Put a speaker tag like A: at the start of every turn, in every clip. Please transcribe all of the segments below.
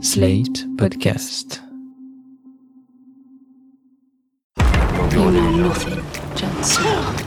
A: Slate Podcast.
B: You know nothing, just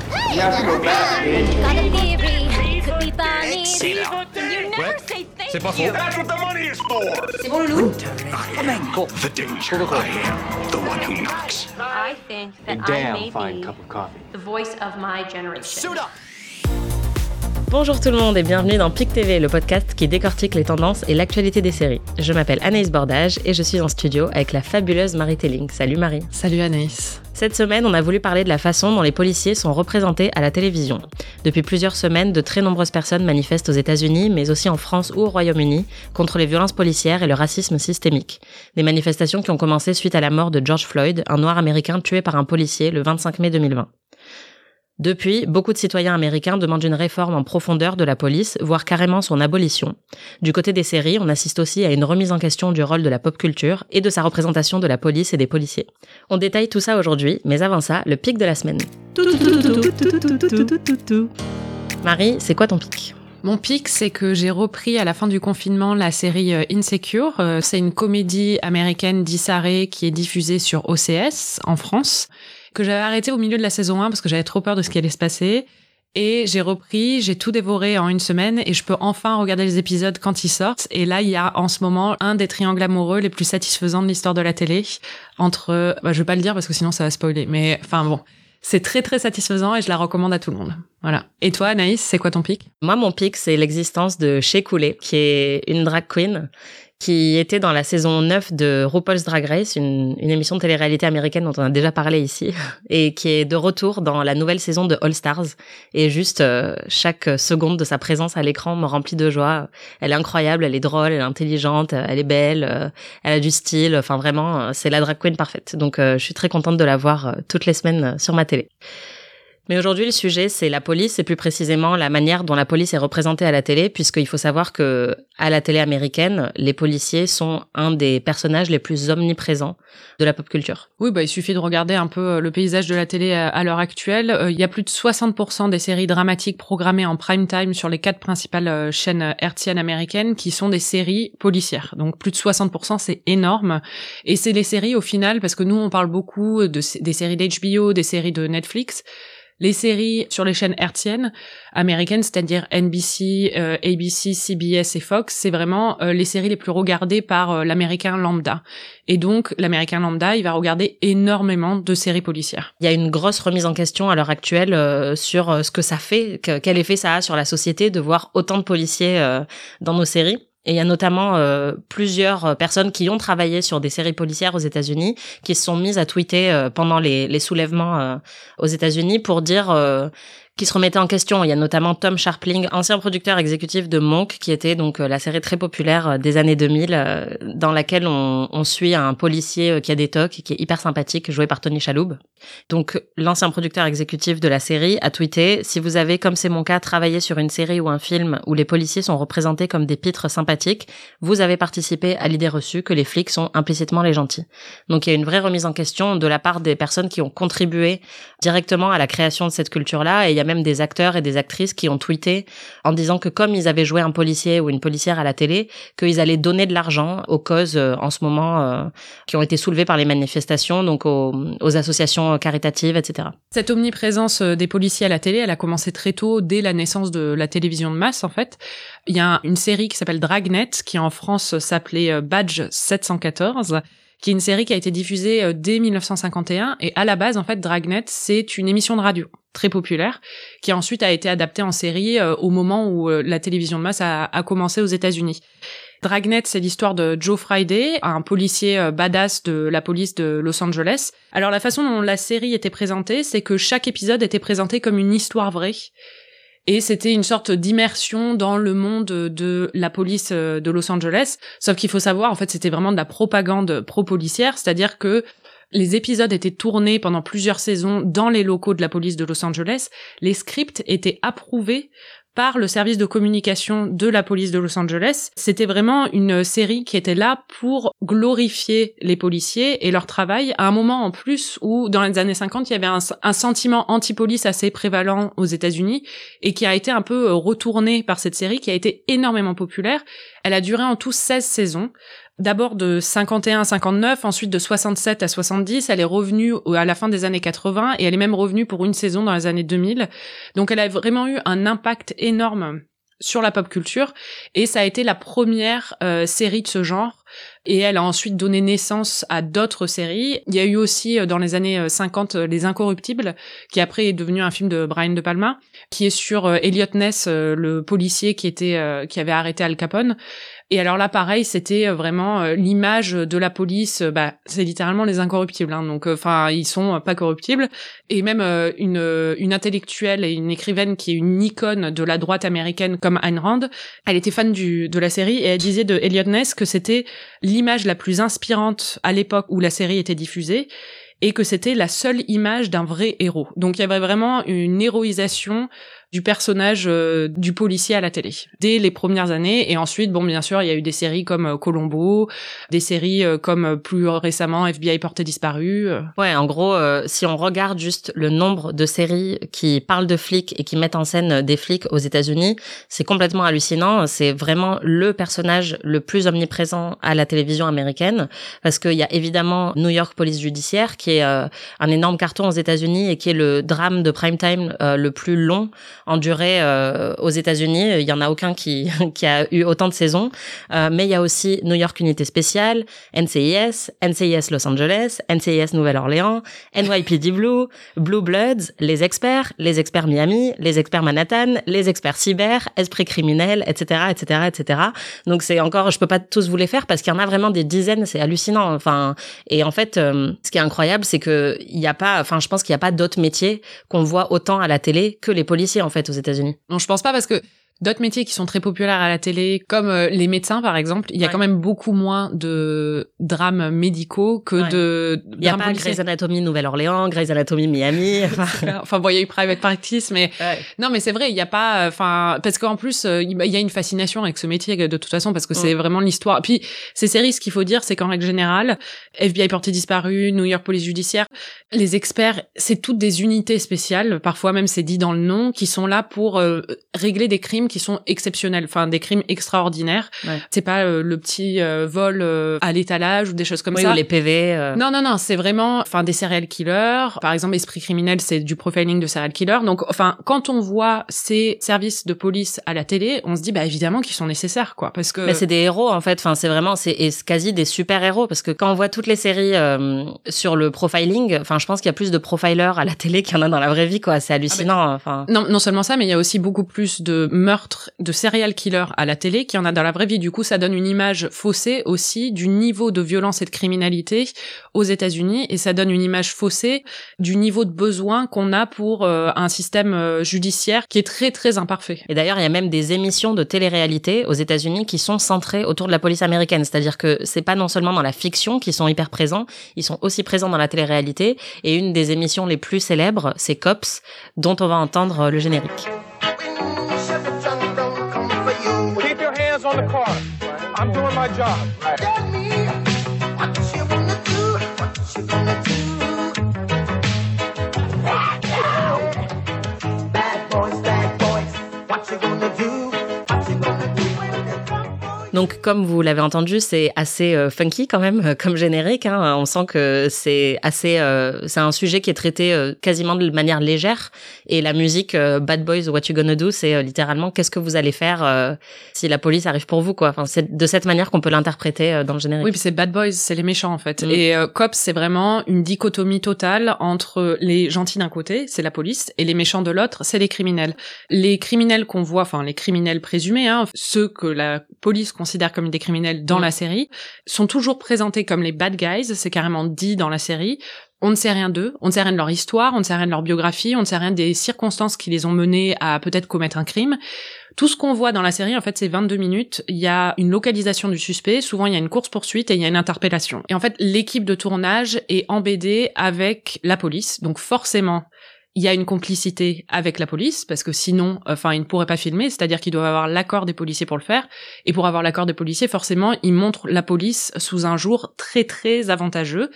C: C'est pas faux. That's what the money is for.
B: C'est bon, Loulou?
C: The danger. I am the one who knocks.
D: I think that I may be the voice of my generation.
E: Bonjour tout le monde et bienvenue dans PIC TV, le podcast qui décortique les tendances et l'actualité des séries. Je m'appelle Anaïs Bordage et je suis en studio avec la fabuleuse Marie Telling. Salut Marie.
F: Salut Anaïs.
E: Cette semaine, on a voulu parler de la façon dont les policiers sont représentés à la télévision. Depuis plusieurs semaines, de très nombreuses personnes manifestent aux États-Unis, mais aussi en France ou au Royaume-Uni, contre les violences policières et le racisme systémique. Des manifestations qui ont commencé suite à la mort de George Floyd, un noir américain tué par un policier le 25 mai 2020. Depuis, beaucoup de citoyens américains demandent une réforme en profondeur de la police, voire carrément son abolition. Du côté des séries, on assiste aussi à une remise en question du rôle de la pop culture et de sa représentation de la police et des policiers. On détaille tout ça aujourd'hui, mais avant ça, le pic de la semaine. Marie, c'est quoi ton pic ?
F: Mon pic, c'est que j'ai repris à la fin du confinement la série Insecure. C'est une comédie américaine d'Issa Rae qui est diffusée sur OCS en France, que j'avais arrêté au milieu de la saison 1 parce que j'avais trop peur de ce qui allait se passer. Et j'ai repris, j'ai tout dévoré en une semaine et je peux enfin regarder les épisodes quand ils sortent. Et là, il y a en ce moment un des triangles amoureux les plus satisfaisants de l'histoire de la télé entre... je vais pas le dire parce que sinon ça va spoiler, mais enfin bon... C'est très très satisfaisant et je la recommande à tout le monde. Voilà. Et toi, Anaïs, c'est quoi ton pic ?
E: Moi, mon pic, c'est l'existence de Shea Coulee, qui est une drag queen qui était dans la saison 9 de RuPaul's Drag Race, une émission de télé-réalité américaine dont on a déjà parlé ici, et qui est de retour dans la nouvelle saison de All Stars. Et juste, chaque seconde de sa présence à l'écran me remplit de joie. Elle est incroyable, elle est drôle, elle est intelligente, elle est belle, elle a du style. Enfin, vraiment, c'est la drag queen parfaite. Donc, je suis très contente de la voir toutes les semaines sur ma télé. Mais aujourd'hui, le sujet, c'est la police et plus précisément la manière dont la police est représentée à la télé, puisqu'il faut savoir que à la télé américaine, les policiers sont un des personnages les plus omniprésents de la pop culture.
F: Oui, il suffit de regarder un peu le paysage de la télé à l'heure actuelle. Il y a plus de 60% des séries dramatiques programmées en prime time sur les 4 principales chaînes hertziennes américaines qui sont des séries policières. Donc plus de 60%, c'est énorme. Et c'est les séries au final, parce que nous, on parle beaucoup des séries d'HBO, des séries de Netflix. Les séries sur les chaînes hertziennes américaines, c'est-à-dire NBC, ABC, CBS et Fox, c'est vraiment les séries les plus regardées par l'américain lambda. Et donc, l'américain lambda, il va regarder énormément de séries policières.
E: Il y a une grosse remise en question à l'heure actuelle sur ce que ça fait, quel effet ça a sur la société de voir autant de policiers dans nos séries. Et il y a notamment plusieurs personnes qui ont travaillé sur des séries policières aux États-Unis, qui se sont mises à tweeter pendant les soulèvements aux États-Unis pour dire qui se remettaient en question. Il y a notamment Tom Scharpling, ancien producteur exécutif de Monk, qui était donc la série très populaire des années 2000, dans laquelle on suit un policier qui a des tocs et qui est hyper sympathique, joué par Tony Shalhoub. Donc l'ancien producteur exécutif de la série a tweeté « Si vous avez, comme c'est mon cas, travaillé sur une série ou un film où les policiers sont représentés comme des pitres sympathiques, vous avez participé à l'idée reçue que les flics sont implicitement les gentils. » Donc il y a une vraie remise en question de la part des personnes qui ont contribué directement à la création de cette culture-là, et il y a même des acteurs et des actrices qui ont tweeté en disant que comme ils avaient joué un policier ou une policière à la télé, qu'ils allaient donner de l'argent aux causes en ce moment qui ont été soulevées par les manifestations, donc aux associations caritatives, etc.
F: Cette omniprésence des policiers à la télé, elle a commencé très tôt, dès la naissance de la télévision de masse en fait. Il y a une série qui s'appelle Dragnet, qui en France s'appelait Badge 714, qui est une série qui a été diffusée dès 1951, et à la base, en fait, Dragnet, c'est une émission de radio très populaire, qui ensuite a été adaptée en série au moment où la télévision de masse a commencé aux États-Unis. Dragnet, c'est l'histoire de Joe Friday, un policier badass de la police de Los Angeles. Alors la façon dont la série était présentée, c'est que chaque épisode était présenté comme une histoire vraie. Et c'était une sorte d'immersion dans le monde de la police de Los Angeles. Sauf qu'il faut savoir, en fait, c'était vraiment de la propagande pro-policière, c'est-à-dire que les épisodes étaient tournés pendant plusieurs saisons dans les locaux de la police de Los Angeles. Les scripts étaient approuvés par le service de communication de la police de Los Angeles. C'était vraiment une série qui était là pour glorifier les policiers et leur travail, à un moment en plus où, dans les années 50, il y avait un sentiment anti-police assez prévalent aux États-Unis et qui a été un peu retourné par cette série, qui a été énormément populaire. Elle a duré en tout 16 saisons. D'abord de 51 à 59, ensuite de 67 à 70. Elle est revenue à la fin des années 80 et elle est même revenue pour une saison dans les années 2000. Donc elle a vraiment eu un impact énorme sur la pop culture et ça a été la première série de ce genre et elle a ensuite donné naissance à d'autres séries. Il y a eu aussi dans les années 50 Les Incorruptibles qui après est devenu un film de Brian De Palma qui est sur Elliot Ness, le policier qui avait arrêté Al Capone. Et alors là, pareil, c'était vraiment l'image de la police. C'est littéralement les incorruptibles. Hein, donc, ils sont pas corruptibles. Et même une intellectuelle et une écrivaine qui est une icône de la droite américaine comme Ayn Rand, elle était fan de la série et elle disait de Elliot Ness que c'était l'image la plus inspirante à l'époque où la série était diffusée et que c'était la seule image d'un vrai héros. Donc, il y avait vraiment une héroïsation du personnage du policier à la télé dès les premières années et ensuite bien sûr il y a eu des séries comme Columbo, des séries comme plus récemment FBI porté disparu.
E: Ouais, en gros si on regarde juste le nombre de séries qui parlent de flics et qui mettent en scène des flics aux États-Unis, c'est complètement hallucinant, c'est vraiment le personnage le plus omniprésent à la télévision américaine parce qu'il y a évidemment New York Police Judiciaire qui est un énorme carton aux États-Unis et qui est le drame de prime time le plus long en durée aux États-Unis. Il y en a aucun qui a eu autant de saisons. Mais il y a aussi New York Unité Spéciale, NCIS Los Angeles, NCIS Nouvelle-Orléans, NYPD Blue, Blue Bloods, les experts Miami, les experts Manhattan, les experts cyber, Esprit criminel, etc., etc., etc. Donc c'est encore, je peux pas tous vous les faire parce qu'il y en a vraiment des dizaines, c'est hallucinant. Enfin, et en fait, ce qui est incroyable, c'est que je pense qu'il y a pas d'autres métiers qu'on voit autant à la télé que les policiers en fait aux États-Unis.
F: Non, je pense pas parce que d'autres métiers qui sont très populaires à la télé, comme les médecins par exemple, il y a quand même beaucoup moins de drames médicaux que de
E: il y a pas Grey's Anatomy Nouvelle-Orléans, Grey's Anatomy Miami.
F: Il y a eu Private Practice, mais non, mais c'est vrai, il y a pas, parce qu'en plus il y a une fascination avec ce métier de toute façon parce que c'est vraiment l'histoire. Puis ces séries, ce qu'il faut dire, c'est qu'en règle générale, FBI porté disparu, New York Police Judiciaire, les experts, c'est toutes des unités spéciales, parfois même c'est dit dans le nom, qui sont là pour régler des crimes qui sont exceptionnels, des crimes extraordinaires. Ouais. C'est pas le petit vol à l'étalage ou des choses comme ça.
E: Ou les PV.
F: Non, c'est vraiment des serial killers. Par exemple, Esprit criminel, c'est du profiling de serial killers. Donc, quand on voit ces services de police à la télé, on se dit évidemment qu'ils sont nécessaires, quoi, parce que.
E: Mais c'est des héros en fait. C'est vraiment quasi des super héros parce que quand on voit toutes les séries sur le profiling, je pense qu'il y a plus de profilers à la télé qu'il y en a dans la vraie vie, quoi. C'est hallucinant.
F: Non seulement ça, mais il y a aussi beaucoup plus de meurtres de serial killers à la télé qu'il y en a dans la vraie vie. Du coup, ça donne une image faussée aussi du niveau de violence et de criminalité aux États-Unis et ça donne une image faussée du niveau de besoin qu'on a pour un système judiciaire qui est très très imparfait.
E: Et d'ailleurs, il y a même des émissions de télé-réalité aux États-Unis qui sont centrées autour de la police américaine. C'est-à-dire que c'est pas non seulement dans la fiction qu'ils sont hyper présents, ils sont aussi présents dans la télé-réalité. Et une des émissions les plus célèbres, c'est Cops, dont on va entendre le générique.
G: On the car. I'm doing my job. Tell me what you gonna do. What you gonna do. Bad boys. What you gonna do. What you gonna do.
E: Donc, comme vous l'avez entendu, c'est assez funky quand même comme générique. Hein. On sent que c'est assez, c'est un sujet qui est traité quasiment de manière légère. Et la musique Bad Boys, What You Gonna Do, c'est littéralement qu'est-ce que vous allez faire si la police arrive pour vous, quoi. C'est de cette manière qu'on peut l'interpréter dans le générique.
F: Oui, puis c'est Bad Boys, c'est les méchants en fait. Et Cops, c'est vraiment une dichotomie totale entre les gentils d'un côté, c'est la police, et les méchants de l'autre, c'est les criminels. Les criminels qu'on voit, les criminels présumés, ceux que la police considère comme des criminels dans la série, sont toujours présentés comme les bad guys, c'est carrément dit dans la série. On ne sait rien d'eux, on ne sait rien de leur histoire, on ne sait rien de leur biographie, on ne sait rien des circonstances qui les ont menés à peut-être commettre un crime. Tout ce qu'on voit dans la série, en fait, c'est 22 minutes. Il y a une localisation du suspect, souvent il y a une course-poursuite et il y a une interpellation. Et en fait, l'équipe de tournage est embêtée avec la police, donc forcément, il y a une complicité avec la police, parce que sinon, ils ne pourraient pas filmer, c'est-à-dire qu'ils doivent avoir l'accord des policiers pour le faire, et pour avoir l'accord des policiers, forcément, ils montrent la police sous un jour très très avantageux.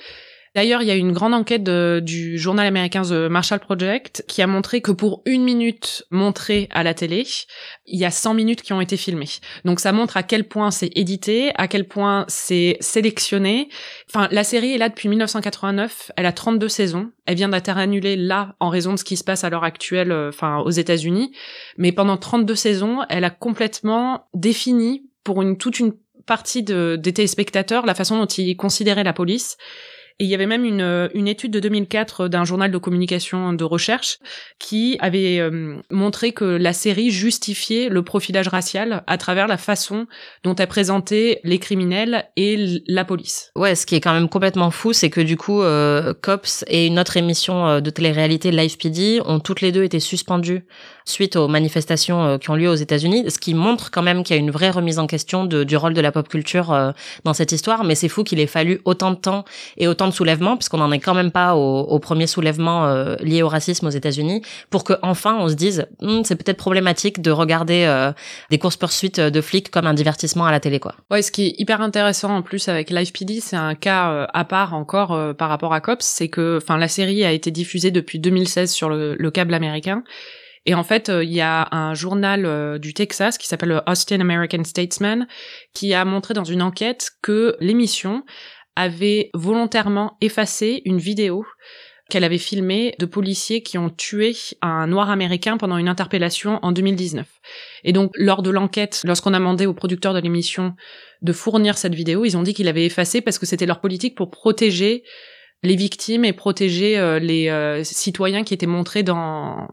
F: D'ailleurs, il y a une grande enquête du journal américain The Marshall Project qui a montré que pour 1 minute montrée à la télé, il y a 100 minutes qui ont été filmées. Donc ça montre à quel point c'est édité, à quel point c'est sélectionné. Enfin, la série est là depuis 1989, elle a 32 saisons. Elle vient d'être annulée là en raison de ce qui se passe à l'heure actuelle, aux États-Unis. Mais pendant 32 saisons, elle a complètement défini pour toute une partie des téléspectateurs la façon dont ils considéraient la police. Et il y avait même une étude de 2004 d'un journal de communication de recherche qui avait montré que la série justifiait le profilage racial à travers la façon dont elle présentait les criminels et la police.
E: Ouais, ce qui est quand même complètement fou, c'est que du coup, Cops et une autre émission de télé-réalité, Live PD, ont toutes les deux été suspendues suite aux manifestations qui ont lieu aux États-Unis, ce qui montre quand même qu'il y a une vraie remise en question du rôle de la pop culture dans cette histoire, mais c'est fou qu'il ait fallu autant de temps et autant de soulèvements, puisqu'on n'en est quand même pas au premier soulèvement lié au racisme aux États-Unis, pour que enfin on se dise c'est peut-être problématique de regarder des courses-poursuites de flics comme un divertissement à la télé, quoi.
F: Ouais, ce qui est hyper intéressant en plus avec Live PD, c'est un cas à part encore par rapport à Cops, c'est que la série a été diffusée depuis 2016 sur le câble américain. Et en fait, il y a un journal du Texas qui s'appelle Austin American Statesman qui a montré dans une enquête que l'émission avait volontairement effacé une vidéo qu'elle avait filmée de policiers qui ont tué un noir américain pendant une interpellation en 2019. Et donc, lors de l'enquête, lorsqu'on a demandé aux producteurs de l'émission de fournir cette vidéo, ils ont dit qu'il avait effacé parce que c'était leur politique pour protéger les victimes et protéger les citoyens qui étaient montrés dans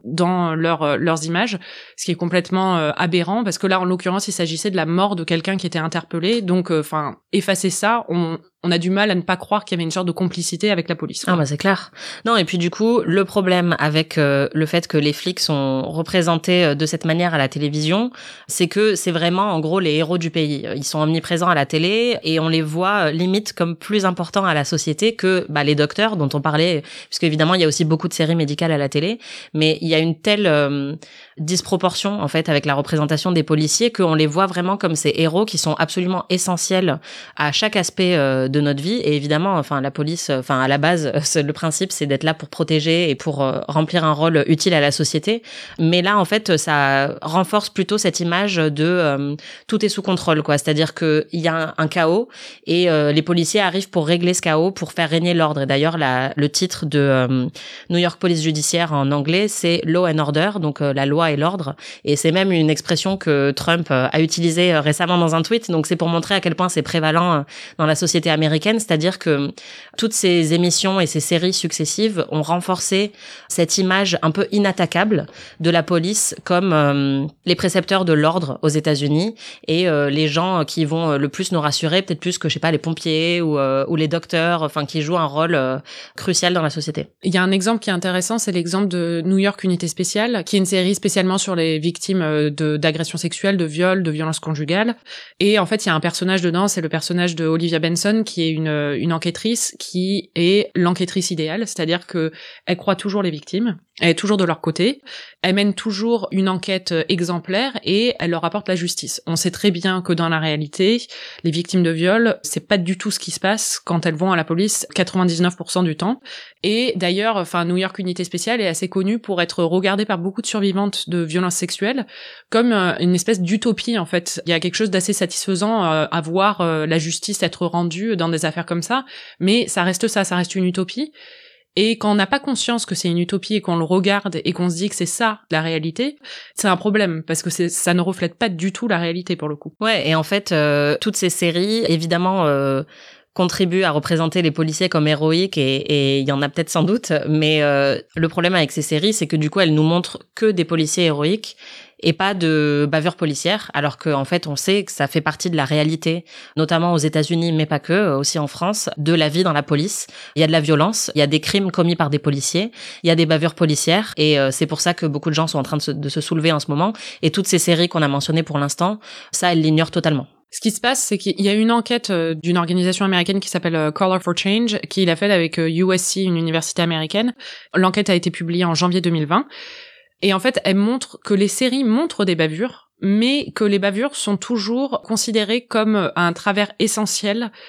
F: leurs images, ce qui est complètement aberrant, parce que là, en l'occurrence, il s'agissait de la mort de quelqu'un qui était interpellé, donc effacer ça, on a du mal à ne pas croire qu'il y avait une sorte de complicité avec la police.
E: Ah bah c'est clair. Non, et puis du coup, le problème avec le fait que les flics sont représentés de cette manière à la télévision, c'est que c'est vraiment en gros les héros du pays. Ils sont omniprésents à la télé et on les voit limite comme plus importants à la société que les docteurs dont on parlait, puisque évidemment il y a aussi beaucoup de séries médicales à la télé, mais il y a une telle disproportion en fait avec la représentation des policiers qu'on les voit vraiment comme ces héros qui sont absolument essentiels à chaque aspect de notre vie. Et évidemment, la police, à la base, le principe c'est d'être là pour protéger et pour remplir un rôle utile à la société. Mais là, en fait, ça renforce plutôt cette image de tout est sous contrôle, quoi. C'est-à-dire que il y a un chaos et les policiers arrivent pour régler ce chaos, pour faire régner l'ordre. Et d'ailleurs, le titre de New York Police Judiciaire en anglais, c'est Law and Order, donc la loi et l'ordre. Et c'est même une expression que Trump a utilisée récemment dans un tweet. Donc c'est pour montrer à quel point c'est prévalent dans la société américaine, c'est-à-dire que toutes ces émissions et ces séries successives ont renforcé cette image un peu inattaquable de la police comme les précepteurs de l'ordre aux États-Unis et les gens qui vont le plus nous rassurer, peut-être plus que, je sais pas, les pompiers ou les docteurs, qui jouent un rôle crucial dans la société.
F: Il y a un exemple qui est intéressant, c'est l'exemple de New York Unité Spéciale, qui est une série spécialement sur les victimes d'agressions sexuelles, de viols, de violences conjugales. Et en fait, il y a un personnage dedans, c'est le personnage de Olivia Benson, qui est une enquêtrice, qui est l'enquêtrice idéale, c'est-à-dire que elle croit toujours les victimes, elle est toujours de leur côté, elle mène toujours une enquête exemplaire et elle leur apporte la justice. On sait très bien que dans la réalité, les victimes de viol, c'est pas du tout ce qui se passe quand elles vont à la police 99% du temps. Et d'ailleurs, New York Unité Spéciale est assez connue pour être regardée par beaucoup de survivantes de violences sexuelles comme une espèce d'utopie, en fait. Il y a quelque chose d'assez satisfaisant à voir la justice être rendue dans des affaires comme ça, mais ça reste une utopie. Et quand on n'a pas conscience que c'est une utopie et qu'on le regarde et qu'on se dit que c'est ça la réalité, c'est un problème parce que ça ne reflète pas du tout la réalité pour le coup.
E: Ouais, et en fait, toutes ces séries, évidemment, contribuent à représenter les policiers comme héroïques et il y en a peut-être sans doute, mais le problème avec ces séries, c'est que du coup, elles nous montrent que des policiers héroïques et pas de bavures policières, alors qu'en fait, on sait que ça fait partie de la réalité, notamment aux États-Unis, mais pas que, aussi en France, de la vie dans la police. Il y a de la violence, il y a des crimes commis par des policiers, il y a des bavures policières, et c'est pour ça que beaucoup de gens sont en train de se soulever en ce moment. Et toutes ces séries qu'on a mentionnées pour l'instant, ça, elles l'ignorent totalement.
F: Ce qui se passe, c'est qu'il y a une enquête d'une organisation américaine qui s'appelle Color for Change, qui l'a faite avec USC, une université américaine. L'enquête a été publiée en janvier 2020. Et en fait, elle montre que les séries montrent des bavures, mais que les bavures sont toujours considérées comme un travers essentiel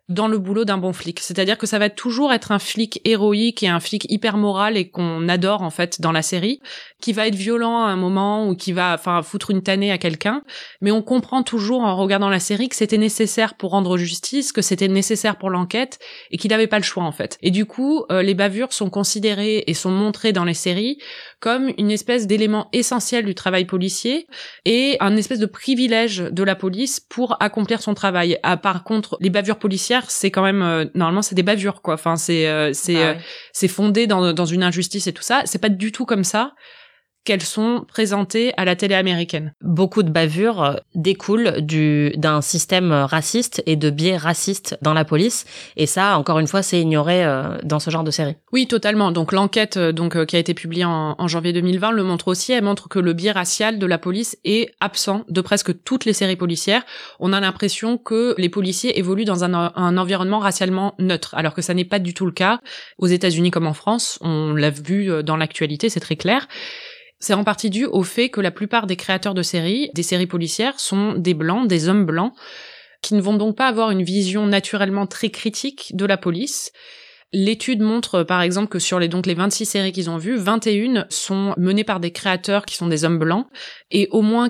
F: dans le boulot d'un bon flic. C'est-à-dire que ça va toujours être un flic héroïque et un flic hyper moral et qu'on adore en fait dans la série, qui va être violent à un moment ou qui va foutre une tannée à quelqu'un, mais on comprend toujours en regardant la série que c'était nécessaire pour rendre justice, que c'était nécessaire pour l'enquête et qu'il n'avait pas le choix en fait. Et du coup, les bavures sont considérées et sont montrées dans les séries comme une espèce d'élément essentiel du travail policier et un espèce de privilège de la police pour accomplir son travail. Par contre, les bavures policières, c'est quand même normalement c'est des bavures quoi. Enfin c'est fondé dans une injustice et tout ça. C'est pas du tout comme ça qu'elles sont présentées à la télé américaine.
E: Beaucoup de bavures découlent d'un système raciste et de biais racistes dans la police, et ça, encore une fois, c'est ignoré dans ce genre de série.
F: Oui, totalement. Donc l'enquête qui a été publiée en janvier 2020 le montre aussi. Elle montre que le biais racial de la police est absent de presque toutes les séries policières. On a l'impression que les policiers évoluent dans un environnement racialement neutre, alors que ça n'est pas du tout le cas. Aux États-Unis comme en France, on l'a vu dans l'actualité, c'est très clair. C'est en partie dû au fait que la plupart des créateurs de séries, des séries policières, sont des blancs, des hommes blancs, qui ne vont donc pas avoir une vision naturellement très critique de la police. L'étude montre, par exemple, que sur les 26 séries qu'ils ont vues, 21 sont menées par des créateurs qui sont des hommes blancs, et au moins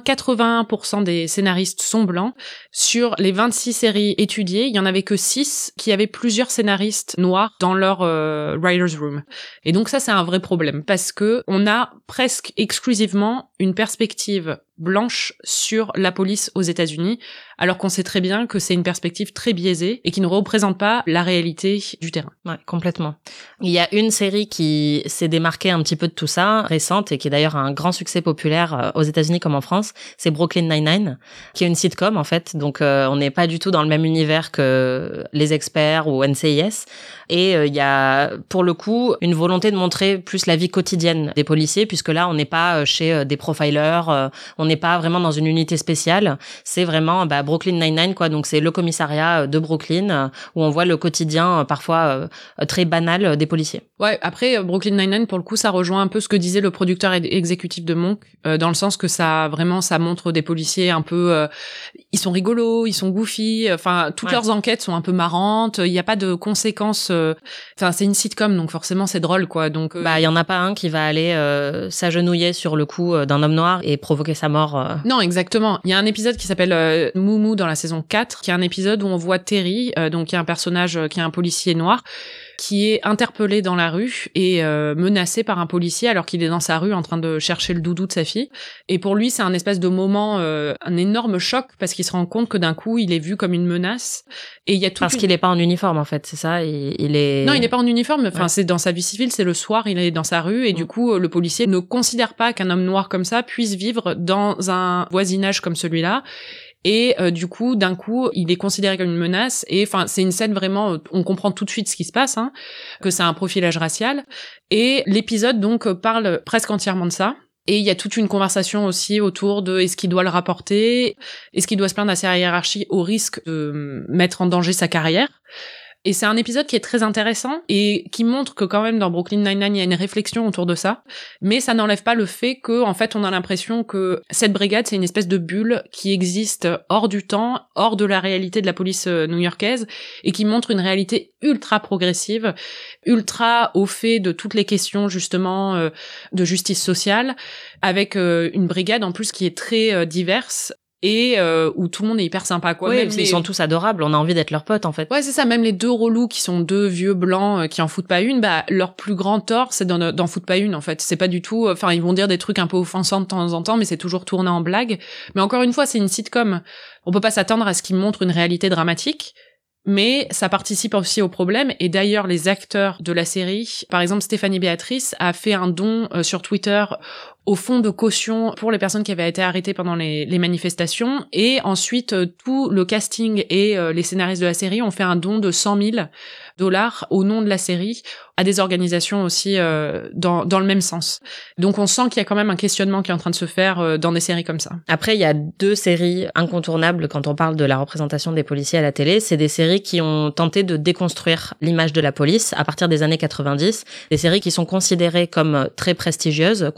F: 81% des scénaristes sont blancs. Sur les 26 séries étudiées, il y en avait que 6 qui avaient plusieurs scénaristes noirs dans leur writer's room. Et donc ça, c'est un vrai problème, parce que on a presque exclusivement une perspective blanche sur la police aux États-Unis, alors qu'on sait très bien que c'est une perspective très biaisée et qui ne représente pas la réalité du terrain.
E: Ouais, complètement. Il y a une série qui s'est démarquée un petit peu de tout ça, récente, et qui est d'ailleurs un grand succès populaire aux États-Unis comme en France, c'est Brooklyn Nine-Nine, qui est une sitcom en fait, donc on n'est pas du tout dans le même univers que Les Experts ou NCIS, et il y a pour le coup une volonté de montrer plus la vie quotidienne des policiers, puisque là on n'est pas chez des profilers, on n'est pas vraiment dans une unité spéciale, c'est vraiment Brooklyn Nine-Nine quoi, donc c'est le commissariat de Brooklyn où on voit le quotidien parfois très banal des policiers.
F: Ouais, après Brooklyn Nine-Nine pour le coup ça rejoint un peu ce que disait le producteur exécutif de Monk, dans le sens que ça montre des policiers un peu ils sont rigolos, ils sont goofy, toutes leurs enquêtes sont un peu marrantes, il y a pas de conséquences, c'est une sitcom donc forcément c'est drôle quoi, donc
E: il y en a pas un qui va aller s'agenouiller sur le cou d'un homme noir et provoquer sa mort.
F: Non, exactement. Il y a un épisode qui s'appelle Moumou dans la saison 4, qui est un épisode où on voit Terry, donc il y a un personnage qui est un policier noir, qui est interpellé dans la rue et menacé par un policier alors qu'il est dans sa rue en train de chercher le doudou de sa fille. Et pour lui, c'est un espèce de moment, un énorme choc parce qu'il se rend compte que d'un coup, il est vu comme une menace. Et il y a tout
E: qu'il est pas en uniforme en fait, c'est ça. Il est.
F: Non, il n'est pas en uniforme. C'est dans sa vie civile, c'est le soir, il est dans sa rue et du coup, le policier ne considère pas qu'un homme noir comme ça puisse vivre dans un voisinage comme celui-là. Et du coup, d'un coup, il est considéré comme une menace. Et c'est une scène vraiment, on comprend tout de suite ce qui se passe, que c'est un profilage racial. Et l'épisode donc parle presque entièrement de ça. Et il y a toute une conversation aussi autour de est-ce qu'il doit le rapporter, est-ce qu'il doit se plaindre à sa hiérarchie au risque de mettre en danger sa carrière. Et c'est un épisode qui est très intéressant et qui montre que quand même dans Brooklyn Nine-Nine, il y a une réflexion autour de ça. Mais ça n'enlève pas le fait que, en fait, on a l'impression que cette brigade, c'est une espèce de bulle qui existe hors du temps, hors de la réalité de la police new-yorkaise et qui montre une réalité ultra progressive, ultra au fait de toutes les questions, justement, de justice sociale, avec une brigade, en plus, qui est très diverse. Et où tout le monde est hyper sympa quoi.
E: Oui, ils sont tous adorables, on a envie d'être leurs potes en fait.
F: Ouais, c'est ça, même les deux relous qui sont deux vieux blancs qui en foutent pas une, leur plus grand tort c'est d'en foutre pas une en fait. C'est pas du tout, ils vont dire des trucs un peu offensants de temps en temps mais c'est toujours tourné en blague. Mais encore une fois, c'est une sitcom. On peut pas s'attendre à ce qu'ils montrent une réalité dramatique. Mais ça participe aussi au problème, et d'ailleurs les acteurs de la série, par exemple Stéphanie Béatrice, a fait un don sur Twitter au fonds de caution pour les personnes qui avaient été arrêtées pendant les manifestations, et ensuite tout le casting et les scénaristes de la série ont fait un don de $100,000 au nom de la série à des organisations aussi dans le même sens. Donc on sent qu'il y a quand même un questionnement qui est en train de se faire dans des séries comme ça.
E: Après, il y a deux séries incontournables quand on parle de la représentation des policiers à la télé. C'est des séries qui ont tenté de déconstruire l'image de la police à partir des années 90. Des séries qui sont considérées comme très prestigieuses, contrairement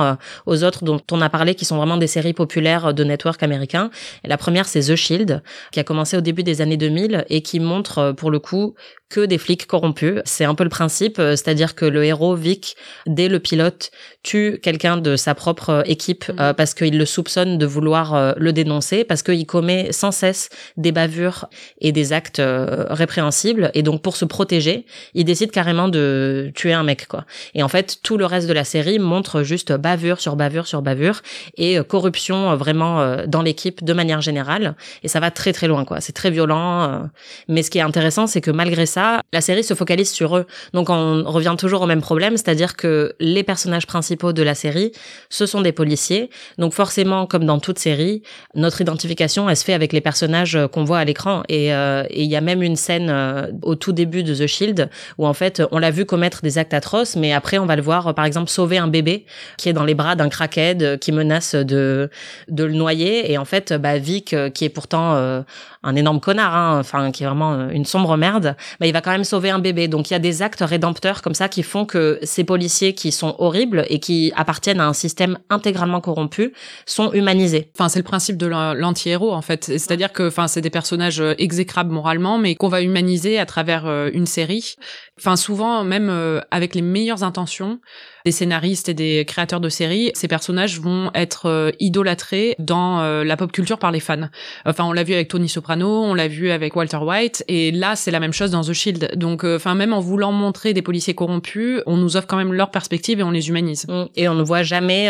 E: contrairement aux autres dont on a parlé, qui sont vraiment des séries populaires de network américains. Et la première, c'est The Shield, qui a commencé au début des années 2000 et qui montre, pour le coup, que des flics corrompus. C'est un peu le principe, c'est-à-dire que le héros, Vic, dès le pilote, tue quelqu'un de sa propre équipe parce qu'il le soupçonne de vouloir le dénoncer, parce qu'il commet sans cesse des bavures et des actes répréhensibles. Et donc, pour se protéger, il décide carrément de tuer un mec, quoi. Et en fait, tout le reste de la série montre juste bavure sur bavure sur bavure et corruption vraiment dans l'équipe de manière générale. Et ça va très très loin, quoi. C'est très violent. Mais ce qui est intéressant, c'est que malgré ça, la série se focalise sur eux. Donc on revient toujours au même problème, c'est-à-dire que les personnages principaux de la série, ce sont des policiers. Donc forcément, comme dans toute série, notre identification, elle se fait avec les personnages qu'on voit à l'écran. Et il y a même une scène au tout début de The Shield où en fait, on l'a vu commettre des actes atroces, mais après on va le voir, par exemple, sauver un bébé qui est dans les bras d'un crackhead qui menace de le noyer. Et en fait, Vic, qui est pourtant un énorme connard, enfin qui est vraiment une sombre merde, il va quand même sauver un bébé. Donc il y a des actes rédempteurs comme ça qui font que ces policiers qui sont horribles et qui appartiennent à un système intégralement corrompu sont humanisés.
F: Enfin, c'est le principe de l'anti-héros en fait. C'est-à-dire que c'est des personnages exécrables moralement, mais qu'on va humaniser à travers une série. Enfin, souvent, même avec les meilleures intentions des scénaristes et des créateurs de séries, ces personnages vont être idolâtrés dans la pop culture par les fans. Enfin, on l'a vu avec Tony Soprano, on l'a vu avec Walter White, et là, c'est la même chose dans The Shield. Donc, même en voulant montrer des policiers corrompus, on nous offre quand même leur perspective et on les humanise.
E: Et on ne voit jamais,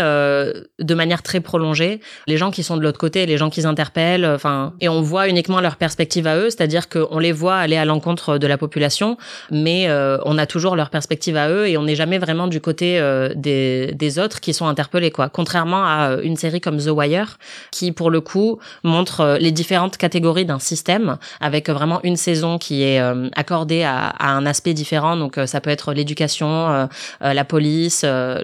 E: de manière très prolongée, les gens qui sont de l'autre côté, les gens qu'ils interpellent, et on voit uniquement leur perspective à eux, c'est-à-dire qu'on les voit aller à l'encontre de la population, mais on a toujours leur perspective à eux et on n'est jamais vraiment du côté des autres qui sont interpellés, quoi. Contrairement à une série comme The Wire, qui pour le coup montre les différentes catégories d'un système, avec vraiment une saison qui est accordée à un aspect différent. Donc ça peut être l'éducation, la police,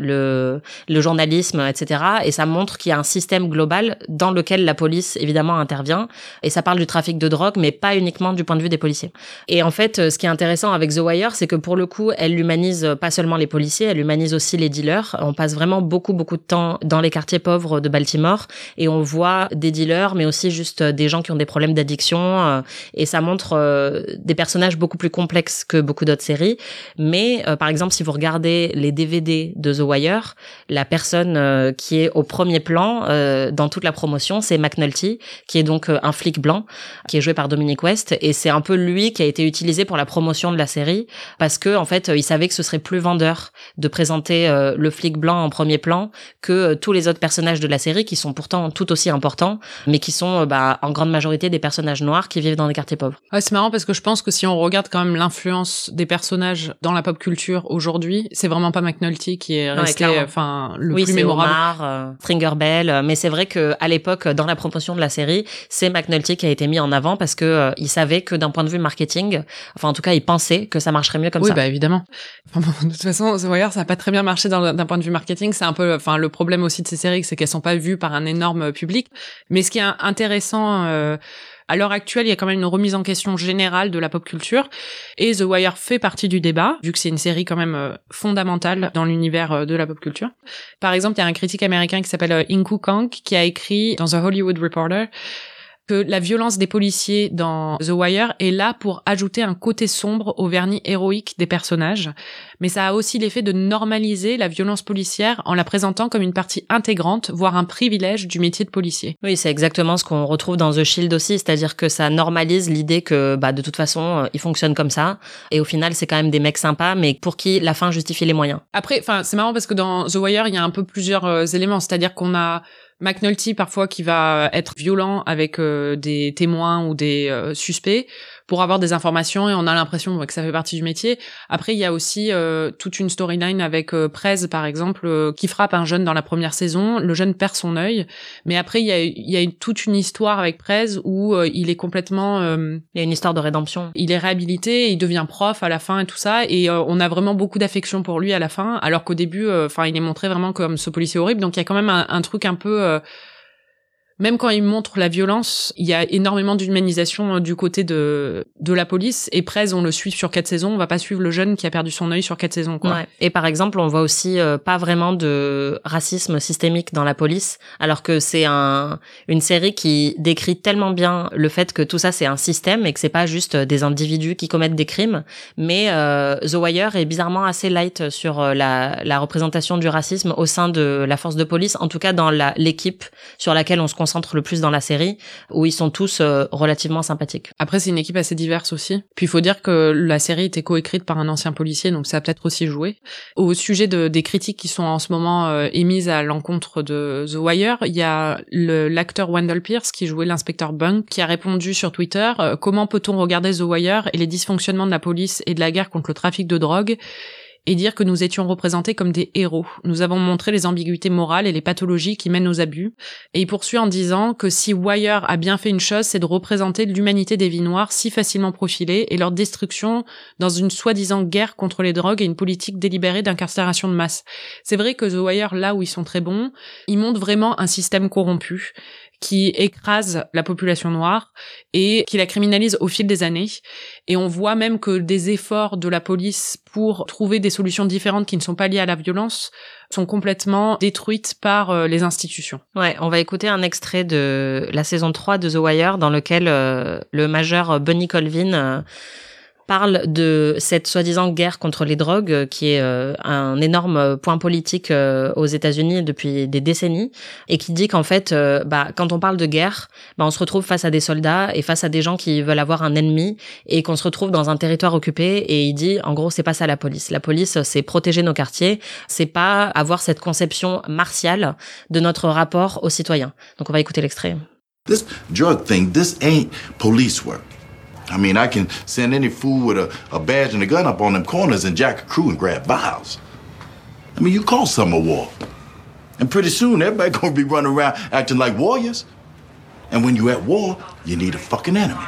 E: le journalisme, etc. Et ça montre qu'il y a un système global dans lequel la police évidemment intervient. Et ça parle du trafic de drogue, mais pas uniquement du point de vue des policiers. Et en fait, ce qui est intéressant avec The Wire, c'est que pour le coup, elle humanise pas seulement les policiers, elle humanise aussi les dealers. On passe vraiment beaucoup de temps dans les quartiers pauvres de Baltimore et on voit des dealers, mais aussi juste des gens qui ont des problèmes d'addiction. Et ça montre des personnages beaucoup plus complexes que beaucoup d'autres séries. Mais par exemple, si vous regardez les DVD de The Wire, la personne qui est au premier plan dans toute la promotion, c'est McNulty, qui est donc un flic blanc, qui est joué par Dominic West. Et c'est un peu lui qui a été utilisé pour la promotion de la série parce que en fait, il savait que ce serait plus vendeur de présenter le flic blanc en premier plan que tous les autres personnages de la série qui sont pourtant tout aussi importants, mais qui sont en grande majorité des personnages noirs qui vivent dans des quartiers pauvres.
F: Ouais, c'est marrant parce que je pense que si on regarde quand même l'influence des personnages dans la pop culture aujourd'hui, c'est vraiment pas McNulty qui est resté le plus mémorable.
E: Omar, Stringer Bell, mais c'est vrai que à l'époque, dans la promotion de la série, c'est McNulty qui a été mis en avant parce que il savait que d'un point de vue marketing, en tout cas, il pensait que ça marcherait mieux comme ça.
F: Oui, évidemment. De toute façon, The Wire, ça a pas très bien marché d'un point de vue marketing. C'est un peu, le problème aussi de ces séries, c'est qu'elles sont pas vues par un énorme public. Mais ce qui est intéressant, à l'heure actuelle, il y a quand même une remise en question générale de la pop culture. Et The Wire fait partie du débat, vu que c'est une série quand même fondamentale dans l'univers de la pop culture. Par exemple, il y a un critique américain qui s'appelle Inku Kank, qui a écrit dans The Hollywood Reporter que la violence des policiers dans The Wire est là pour ajouter un côté sombre au vernis héroïque des personnages. Mais ça a aussi l'effet de normaliser la violence policière en la présentant comme une partie intégrante, voire un privilège du métier de policier.
E: Oui, c'est exactement ce qu'on retrouve dans The Shield aussi, c'est-à-dire que ça normalise l'idée que de toute façon, ils fonctionnent comme ça. Et au final, c'est quand même des mecs sympas, mais pour qui la fin justifie les moyens.
F: Après, c'est marrant parce que dans The Wire, il y a un peu plusieurs éléments, c'est-à-dire qu'on a McNulty parfois qui va être violent avec des témoins ou des suspects pour avoir des informations et on a l'impression que ça fait partie du métier. Après, il y a aussi toute une storyline avec Prez, par exemple, qui frappe un jeune dans la première saison. Le jeune perd son œil, mais après, il y a toute une histoire avec Prez où il est complètement...
E: il y a une histoire de rédemption.
F: Il est réhabilité, il devient prof à la fin et tout ça, et on a vraiment beaucoup d'affection pour lui à la fin, alors qu'au début, il est montré vraiment comme ce policier horrible. Donc, il y a quand même un truc un peu... Même quand il montre la violence, il y a énormément d'humanisation du côté de la police. Et Prez, on le suit sur 4 saisons. On va pas suivre le jeune qui a perdu son œil sur 4 saisons, quoi.
E: Ouais. Et par exemple, on voit aussi pas vraiment de racisme systémique dans la police, alors que c'est une série qui décrit tellement bien le fait que tout ça c'est un système et que c'est pas juste des individus qui commettent des crimes. Mais The Wire est bizarrement assez light sur la représentation du racisme au sein de la force de police, en tout cas dans l'équipe sur laquelle on se concentre le plus dans la série, où ils sont tous relativement sympathiques.
F: Après, c'est une équipe assez diverse aussi. Puis il faut dire que la série était coécrite par un ancien policier, donc ça a peut-être aussi joué. Au sujet des critiques qui sont en ce moment émises à l'encontre de The Wire, il y a l'acteur Wendell Pierce qui jouait l'inspecteur Bunk qui a répondu sur Twitter « Comment peut-on regarder The Wire et les dysfonctionnements de la police et de la guerre contre le trafic de drogue ?» et dire que nous étions représentés comme des héros. Nous avons montré les ambiguïtés morales et les pathologies qui mènent aux abus. Et il poursuit en disant que si Wire a bien fait une chose, c'est de représenter l'humanité des vies noires si facilement profilées et leur destruction dans une soi-disant guerre contre les drogues et une politique délibérée d'incarcération de masse. C'est vrai que The Wire, là où ils sont très bons, ils montrent vraiment un système corrompu qui écrase la population noire et qui la criminalise au fil des années. Et on voit même que des efforts de la police pour trouver des solutions différentes qui ne sont pas liées à la violence sont complètement détruites par les institutions.
E: Ouais, on va écouter un extrait de la saison 3 de The Wire dans lequel le major Bunny Colvin parle de cette soi-disant guerre contre les drogues qui est un énorme point politique aux États-Unis depuis des décennies et qui dit qu'en fait quand on parle de guerre, on se retrouve face à des soldats et face à des gens qui veulent avoir un ennemi et qu'on se retrouve dans un territoire occupé et il dit en gros c'est pas ça la police. La police c'est protéger nos quartiers, c'est pas avoir cette conception martiale de notre rapport aux citoyens. Donc on va écouter l'extrait.
H: This drug thing, this ain't police work. I mean, I can send any fool with a badge and a gun up on them corners and jack a crew and grab vials. I mean, you call some a war. And pretty soon, everybody gonna be running around acting like warriors. And when you're at war, you need a fucking enemy.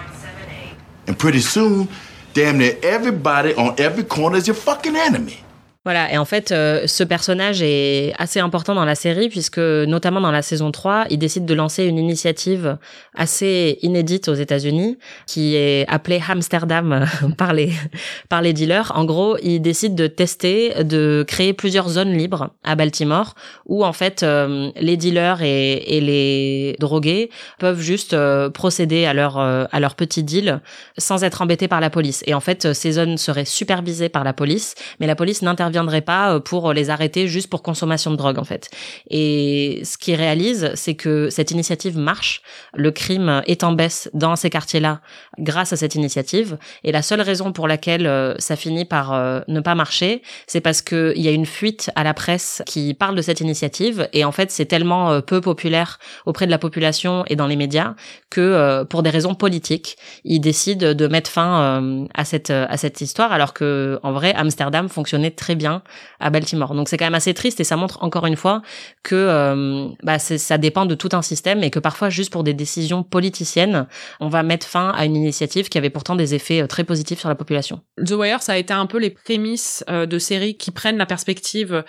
H: And pretty soon, damn near everybody on every corner is your fucking enemy.
E: Voilà, et en fait, ce personnage est assez important dans la série puisque, notamment dans la saison 3, il décide de lancer une initiative assez inédite aux États-Unis qui est appelée Amsterdam par les dealers. En gros, il décide de de créer plusieurs zones libres à Baltimore où, en fait, les dealers et les drogués peuvent juste procéder à leur petit deal sans être embêtés par la police. Et en fait, ces zones seraient supervisées par la police, mais la police n'interviendrait pas pour les arrêter juste pour consommation de drogue en fait. Et ce qu'ils réalisent, c'est que cette initiative marche, le crime est en baisse dans ces quartiers-là grâce à cette initiative et la seule raison pour laquelle ça finit par ne pas marcher, c'est parce que il y a une fuite à la presse qui parle de cette initiative et en fait c'est tellement peu populaire auprès de la population et dans les médias que pour des raisons politiques, ils décident de mettre fin à cette histoire alors que en vrai Amsterdam fonctionnait très bien à Baltimore. Donc c'est quand même assez triste et ça montre encore une fois que ça dépend de tout un système et que parfois juste pour des décisions politiciennes, on va mettre fin à une initiative qui avait pourtant des effets très positifs sur la population.
F: The Wire, ça a été un peu les prémices de séries qui prennent la perspective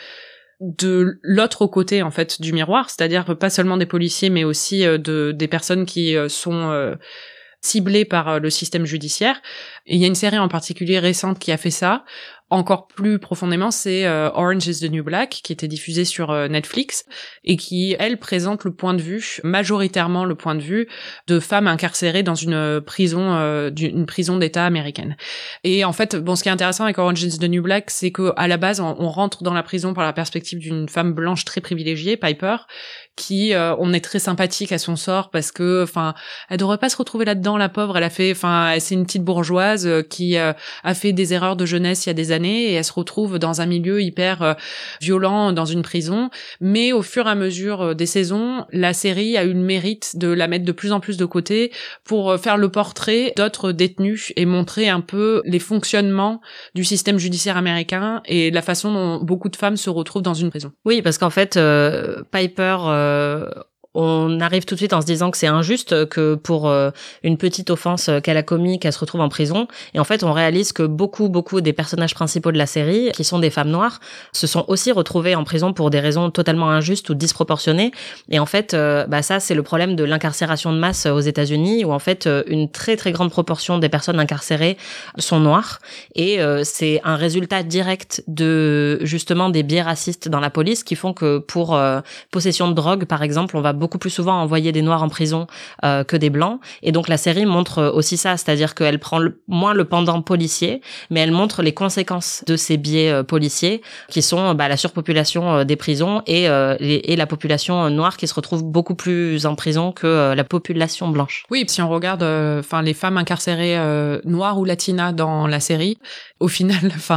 F: de l'autre côté en fait du miroir, c'est-à-dire pas seulement des policiers mais aussi des personnes qui sont ciblées par le système judiciaire. Et il y a une série en particulier récente qui a fait ça. Encore plus profondément, c'est Orange is the New Black, qui était diffusée sur Netflix, et qui, elle, présente le point de vue, majoritairement le point de vue, de femmes incarcérées dans une prison d'État américaine. Et en fait, ce qui est intéressant avec Orange is the New Black, c'est que à la base, on rentre dans la prison par la perspective d'une femme blanche très privilégiée, Piper, qui on est très sympathique à son sort parce que elle devrait pas se retrouver là-dedans, la pauvre. C'est une petite bourgeoise qui a fait des erreurs de jeunesse il y a des années et elle se retrouve dans un milieu hyper violent dans une prison. Mais au fur et à mesure des saisons, la série a eu le mérite de la mettre de plus en plus de côté pour faire le portrait d'autres détenus et montrer un peu les fonctionnements du système judiciaire américain et la façon dont beaucoup de femmes se retrouvent dans une prison.
E: Oui, parce qu'en fait, Piper on arrive tout de suite en se disant que c'est injuste que pour une petite offense qu'elle a commis, qu'elle se retrouve en prison. Et en fait, on réalise que beaucoup des personnages principaux de la série, qui sont des femmes noires, se sont aussi retrouvées en prison pour des raisons totalement injustes ou disproportionnées. Et en fait, ça, c'est le problème de l'incarcération de masse aux États-Unis, où en fait, une très très grande proportion des personnes incarcérées sont noires. Et c'est un résultat direct de justement des biais racistes dans la police qui font que pour possession de drogue, par exemple, on va beaucoup plus souvent envoyer des noirs en prison que des blancs. Et donc la série montre aussi ça, c'est-à-dire qu'elle prend moins le pendant policier, mais elle montre les conséquences de ces biais policiers qui sont la surpopulation des prisons et la population noire qui se retrouve beaucoup plus en prison que la population blanche.
F: Oui, si on regarde les femmes incarcérées noires ou latinas dans la série, au final,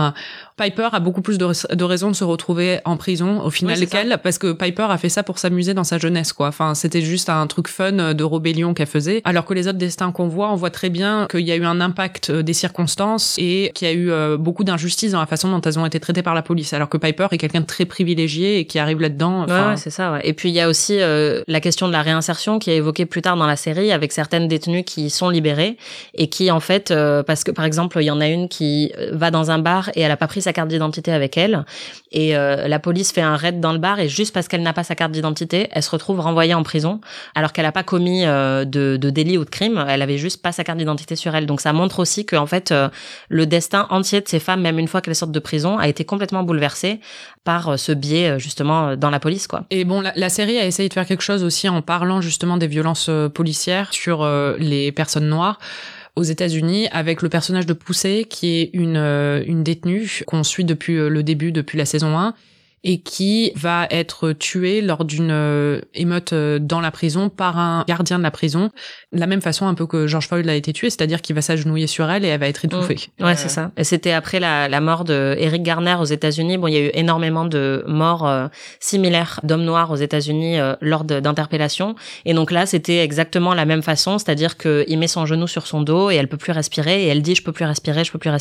F: Piper a beaucoup plus de raisons de se retrouver en prison au final qu'elle, parce que Piper a fait ça pour s'amuser dans sa jeunesse, quoi. C'était juste un truc fun de rébellion qu'elle faisait, alors que les autres destins qu'on voit, on voit très bien qu'il y a eu un impact des circonstances et qu'il y a eu beaucoup d'injustice dans la façon dont elles ont été traitées par la police, alors que Piper est quelqu'un de très privilégié et qui arrive là-dedans.
E: Ouais, c'est ça, ouais. Et puis il y a aussi la question de la réinsertion qui est évoquée plus tard dans la série, avec certaines détenues qui sont libérées et qui en fait, parce que par exemple, il y en a une qui va dans un bar et elle a pas pris sa carte d'identité avec elle, et la police fait un raid dans le bar, et juste parce qu'elle n'a pas sa carte d'identité, elle se retrouve renvoyée en prison, alors qu'elle a pas commis de délit ou de crime, elle avait juste pas sa carte d'identité sur elle. Donc ça montre aussi que en fait le destin entier de ces femmes, même une fois qu'elles sortent de prison, a été complètement bouleversé par ce biais justement dans la police, quoi. Et
F: bon, la série a essayé de faire quelque chose aussi en parlant justement des violences policières sur les personnes noires aux États-Unis, avec le personnage de Poussey, qui est une détenue qu'on suit depuis le début, depuis la saison 1, et qui va être tuée lors d'une émeute dans la prison par un gardien de la prison, de la même façon un peu que George Floyd a été tué, c'est-à-dire qu'il va s'agenouiller sur elle et elle va être étouffée.
E: Ouais, c'est ça. Et c'était après la mort de Eric Garner aux États-Unis. Bon, il y a eu énormément de morts similaires d'hommes noirs aux États-Unis lors d'interpellations. Et donc là, c'était exactement la même façon, c'est-à-dire qu'il met son genou sur son dos et elle peut plus respirer, et elle dit « je peux plus respirer »,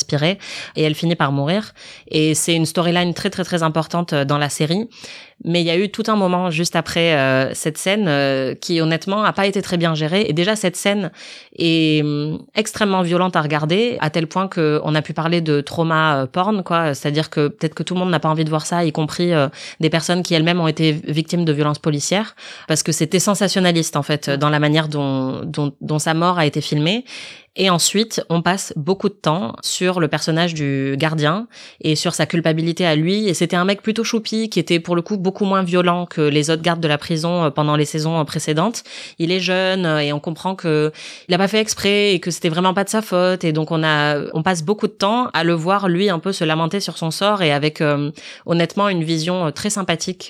E: et elle finit par mourir. Et c'est une storyline très très très importante dans la série. Mais il y a eu tout un moment juste après cette scène qui honnêtement a pas été très bien gérée. Et déjà cette scène est extrêmement violente à regarder, à tel point que on a pu parler de trauma porn, quoi. C'est-à-dire que peut-être que tout le monde n'a pas envie de voir ça, y compris des personnes qui elles-mêmes ont été victimes de violences policières, parce que c'était sensationnaliste en fait dans la manière dont sa mort a été filmée. Et ensuite, on passe beaucoup de temps sur le personnage du gardien et sur sa culpabilité à lui. Et c'était un mec plutôt choupi qui était pour le coup beaucoup moins violent que les autres gardes de la prison pendant les saisons précédentes. Il est jeune et on comprend que il a pas fait exprès et que c'était vraiment pas de sa faute. Et donc on passe beaucoup de temps à le voir lui un peu se lamenter sur son sort, et avec honnêtement une vision très sympathique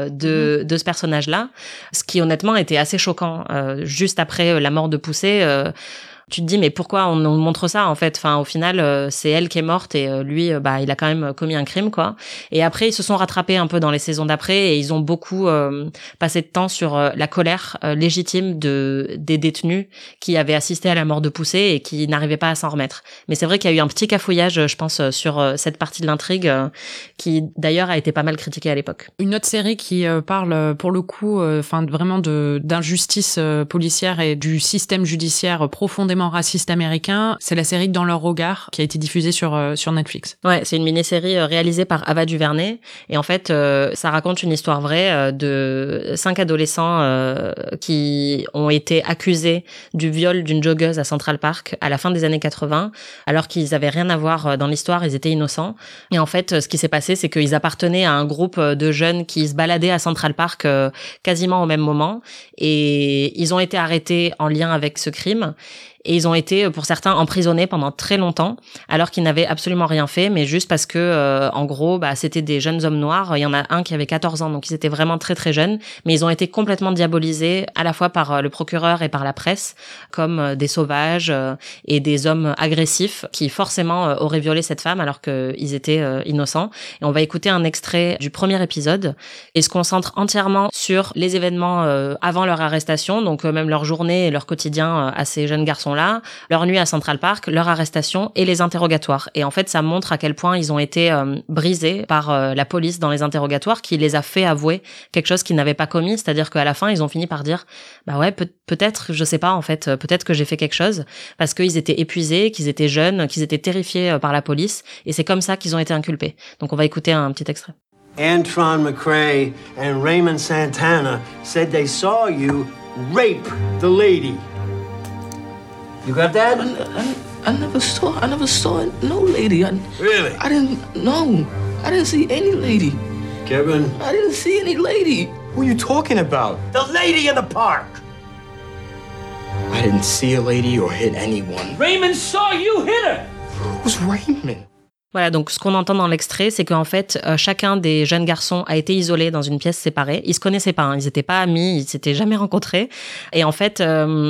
E: de ce personnage-là. Ce qui honnêtement était assez choquant juste après la mort de Poussey. Tu te dis mais pourquoi on montre ça en fait, au final c'est elle qui est morte et lui il a quand même commis un crime, quoi. Et après ils se sont rattrapés un peu dans les saisons d'après et ils ont beaucoup passé de temps sur la colère légitime des détenus qui avaient assisté à la mort de Poussey et qui n'arrivaient pas à s'en remettre. Mais c'est vrai qu'il y a eu un petit cafouillage, je pense, sur cette partie de l'intrigue qui d'ailleurs a été pas mal critiquée à l'époque.
F: Une autre série qui parle pour le coup vraiment d'injustice policière et du système judiciaire profondément raciste américain, c'est la série Dans leur regard qui a été diffusée sur Netflix.
E: Ouais, c'est une mini-série réalisée par Ava DuVernay, et en fait ça raconte une histoire vraie de 5 adolescents qui ont été accusés du viol d'une joggeuse à Central Park à la fin des années 80, alors qu'ils avaient rien à voir dans l'histoire, ils étaient innocents. Et en fait ce qui s'est passé, c'est qu'ils appartenaient à un groupe de jeunes qui se baladaient à Central Park quasiment au même moment, et ils ont été arrêtés en lien avec ce crime. Et ils ont été, pour certains, emprisonnés pendant très longtemps, alors qu'ils n'avaient absolument rien fait, mais juste parce que, en gros, c'était des jeunes hommes noirs. Il y en a un qui avait 14 ans, donc ils étaient vraiment très très jeunes, mais ils ont été complètement diabolisés, à la fois par le procureur et par la presse, comme des sauvages et des hommes agressifs qui forcément auraient violé cette femme alors qu'ils étaient innocents. Et on va écouter un extrait du premier épisode et se concentre entièrement sur les événements avant leur arrestation, donc même leur journée et leur quotidien à ces jeunes garçons garçons-là, leur nuit à Central Park, leur arrestation et les interrogatoires. Et en fait, ça montre à quel point ils ont été brisés par la police dans les interrogatoires, qui les a fait avouer quelque chose qu'ils n'avaient pas commis. C'est-à-dire qu'à la fin, ils ont fini par dire « Bah ouais, peut-être, je sais pas en fait, peut-être que j'ai fait quelque chose », parce qu'ils étaient épuisés, qu'ils étaient jeunes, qu'ils étaient terrifiés par la police. Et c'est comme ça qu'ils ont été inculpés. Donc on va écouter un petit extrait.
I: Antron McCray and Raymond Santana said they saw you rape the lady. You got that?
J: I never saw no lady.
I: Really?
J: I didn't see any lady.
I: Kevin?
J: I didn't see any lady.
I: Who are you talking about? The lady in the park.
J: I didn't see a lady or hit anyone.
I: Raymond saw you hit her.
J: Who's Raymond?
E: Voilà, donc ce qu'on entend dans l'extrait, c'est qu'en fait, chacun des jeunes garçons a été isolé dans une pièce séparée. Ils se connaissaient pas, hein, ils étaient pas amis, ils s'étaient jamais rencontrés. Et en fait,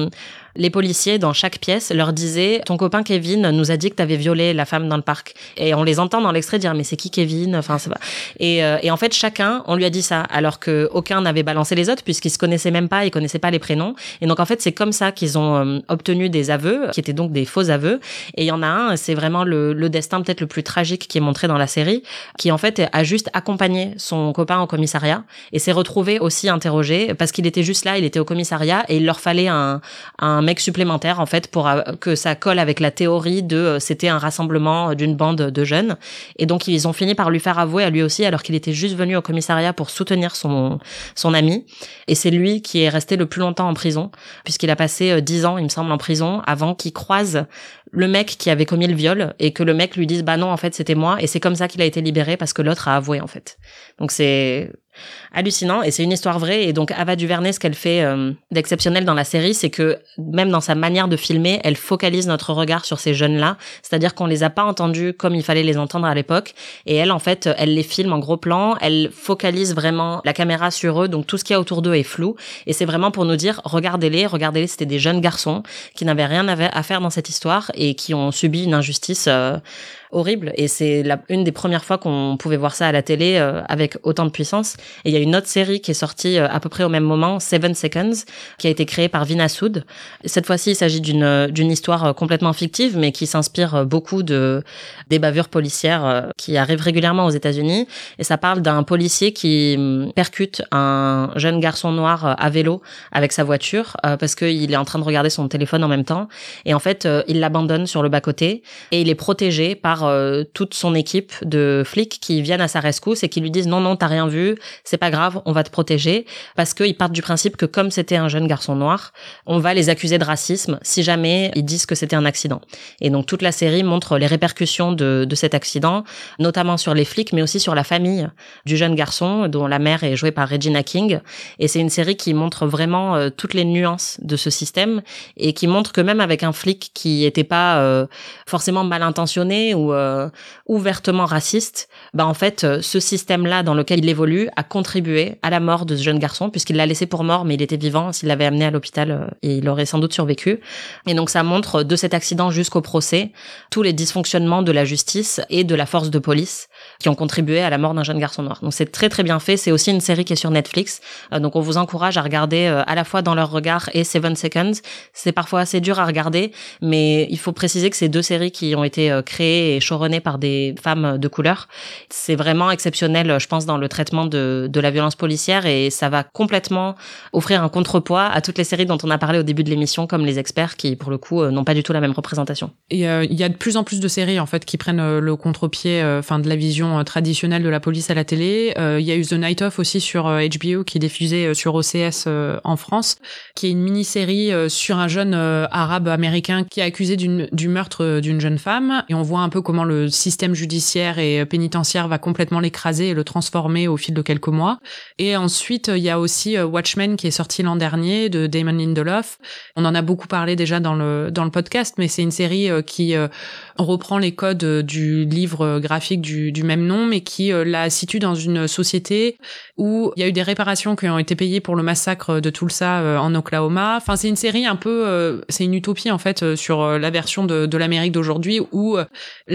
E: les policiers, dans chaque pièce, leur disaient « Ton copain Kevin nous a dit que t'avais violé la femme dans le parc. » Et on les entend dans l'extrait dire « Mais c'est qui Kevin ?» Enfin, c'est pas... Et en fait, chacun, on lui a dit ça, alors qu'aucun n'avait balancé les autres, puisqu'ils se connaissaient même pas, ils connaissaient pas les prénoms. Et donc, en fait, c'est comme ça qu'ils ont obtenu des aveux, qui étaient donc des faux aveux. Et il y en a un, c'est vraiment le destin peut-être le plus tragique qui est montré dans la série, qui en fait a juste accompagné son copain au commissariat et s'est retrouvé aussi interrogé, parce qu'il était juste là, il était au commissariat, et il leur fallait un mec supplémentaire en fait pour que ça colle avec la théorie de c'était un rassemblement d'une bande de jeunes. Et donc ils ont fini par lui faire avouer à lui aussi, alors qu'il était juste venu au commissariat pour soutenir son ami. Et c'est lui qui est resté le plus longtemps en prison, puisqu'il a passé 10 ans il me semble en prison avant qu'il croise le mec qui avait commis le viol, et que le mec lui dise bah non en fait c'était moi. Et c'est comme ça qu'il a été libéré, parce que l'autre a avoué en fait. Donc c'est hallucinant, et c'est une histoire vraie. Et donc Ava DuVernay, ce qu'elle fait d'exceptionnel dans la série, c'est que même dans sa manière de filmer, elle focalise notre regard sur ces jeunes-là, c'est-à-dire qu'on les a pas entendus comme il fallait les entendre à l'époque, et elle en fait, elle les filme en gros plan, elle focalise vraiment la caméra sur eux, donc tout ce qu'il y a autour d'eux est flou, et c'est vraiment pour nous dire regardez-les, c'était des jeunes garçons qui n'avaient rien à faire dans cette histoire et qui ont subi une injustice horrible. Et c'est une des premières fois qu'on pouvait voir ça à la télé avec autant de puissance. Et il y a une autre série qui est sortie à peu près au même moment, 7 Seconds, qui a été créée par Veena Sud. Cette fois-ci, il s'agit d'une histoire complètement fictive, mais qui s'inspire beaucoup des bavures policières qui arrivent régulièrement aux États-Unis. Et ça parle d'un policier qui percute un jeune garçon noir à vélo avec sa voiture parce qu'il est en train de regarder son téléphone en même temps. Et en fait, il l'abandonne sur le bas-côté et il est protégé par toute son équipe de flics qui viennent à sa rescousse et qui lui disent non, t'as rien vu, c'est pas grave, on va te protéger, parce qu'ils partent du principe que comme c'était un jeune garçon noir, on va les accuser de racisme si jamais ils disent que c'était un accident. Et donc toute la série montre les répercussions de cet accident, notamment sur les flics, mais aussi sur la famille du jeune garçon, dont la mère est jouée par Regina King. Et c'est une série qui montre vraiment toutes les nuances de ce système, et qui montre que même avec un flic qui était pas forcément mal intentionné ou ouvertement raciste, bah en fait ce système-là dans lequel il évolue a contribué à la mort de ce jeune garçon, puisqu'il l'a laissé pour mort, mais il était vivant. S'il l'avait amené à l'hôpital, il aurait sans doute survécu. Et donc ça montre de cet accident jusqu'au procès tous les dysfonctionnements de la justice et de la force de police qui ont contribué à la mort d'un jeune garçon noir. Donc c'est très très bien fait. C'est aussi une série qui est sur Netflix, donc on vous encourage à regarder à la fois Dans leur regard et 7 Seconds. C'est parfois assez dur à regarder, mais il faut préciser que c'est deux séries qui ont été créées et showrunnées par des femmes de couleur. C'est vraiment exceptionnel, je pense, dans le traitement de la violence policière, et ça va complètement offrir un contrepoids à toutes les séries dont on a parlé au début de l'émission, comme Les Experts, qui pour le coup n'ont pas du tout la même représentation.
F: Et il y a de plus en plus de séries en fait qui prennent le contre-pied de la vision traditionnelle de la police à la télé. Il y a eu The Night Of aussi sur HBO qui est diffusé sur OCS en France, qui est une mini-série sur un jeune arabe américain qui est accusé du meurtre d'une jeune femme, et on voit un peu comment le système judiciaire et pénitentiaire va complètement l'écraser et le transformer au fil de quelques mois. Et ensuite, il y a aussi Watchmen qui est sorti l'an dernier de Damon Lindelof. On en a beaucoup parlé déjà dans le podcast, mais c'est une série qui reprend les codes du livre graphique du même nom, mais qui la situe dans une société où il y a eu des réparations qui ont été payées pour le massacre de Tulsa en Oklahoma. Enfin, c'est une série un peu, c'est une utopie en fait sur la version de l'Amérique d'aujourd'hui où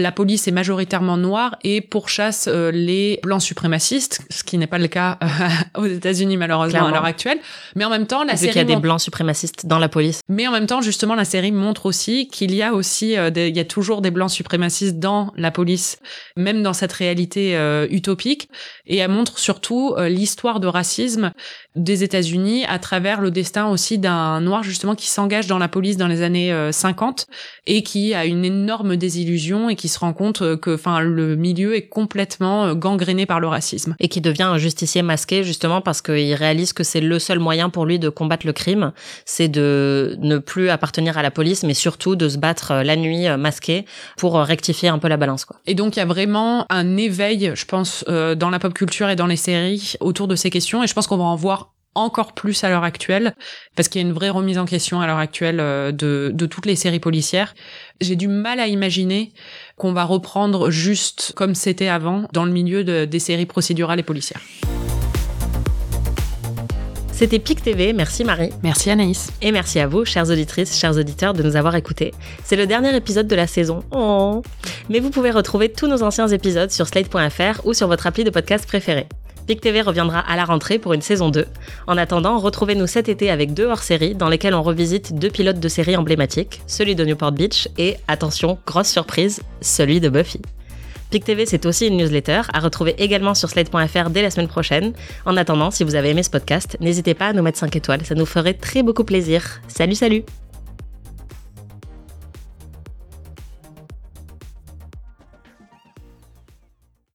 F: la police est majoritairement noire et pourchasse les blancs suprémacistes, ce qui n'est pas le cas aux États-Unis malheureusement
E: Clairement.
F: à l'heure actuelle. Mais en même temps, la
E: Vu
F: série
E: qu'il y a des
F: montre...
E: blancs suprémacistes dans la police.
F: Mais en même temps, justement, la série montre aussi qu'il y a aussi, il y a toujours des blancs suprémacistes dans la police, même dans cette réalité utopique. Et elle montre surtout l'histoire de racisme des États-Unis à travers le destin aussi d'un noir justement qui s'engage dans la police dans les années 50 et qui a une énorme désillusion et qui se rend compte que, enfin, le milieu est complètement gangréné par le racisme.
E: Et qui devient un justicier masqué justement parce qu'il réalise que c'est le seul moyen pour lui de combattre le crime, c'est de ne plus appartenir à la police, mais surtout de se battre la nuit masqué pour rectifier un peu la balance, quoi.
F: Et donc il y a vraiment un éveil, je pense, dans la pop culture et dans les séries autour de ces questions, et je pense qu'on va en voir encore plus à l'heure actuelle, parce qu'il y a une vraie remise en question à l'heure actuelle de toutes les séries policières. J'ai du mal à imaginer qu'on va reprendre juste comme c'était avant dans le milieu des séries procédurales et policières.
E: C'était PIC TV, merci Marie.
F: Merci Anaïs.
E: Et merci à vous, chères auditrices, chers auditeurs, de nous avoir écoutés. C'est le dernier épisode de la saison. Oh. Mais vous pouvez retrouver tous nos anciens épisodes sur slate.fr ou sur votre appli de podcast préféré. PIC TV reviendra à la rentrée pour une saison 2. En attendant, retrouvez-nous cet été avec 2 hors-séries dans lesquels on revisite 2 pilotes de séries emblématiques, celui de Newport Beach et, attention, grosse surprise, celui de Buffy. PIC TV, c'est aussi une newsletter à retrouver également sur slate.fr dès la semaine prochaine. En attendant, si vous avez aimé ce podcast, n'hésitez pas à nous mettre 5 étoiles, ça nous ferait très beaucoup plaisir. Salut, salut!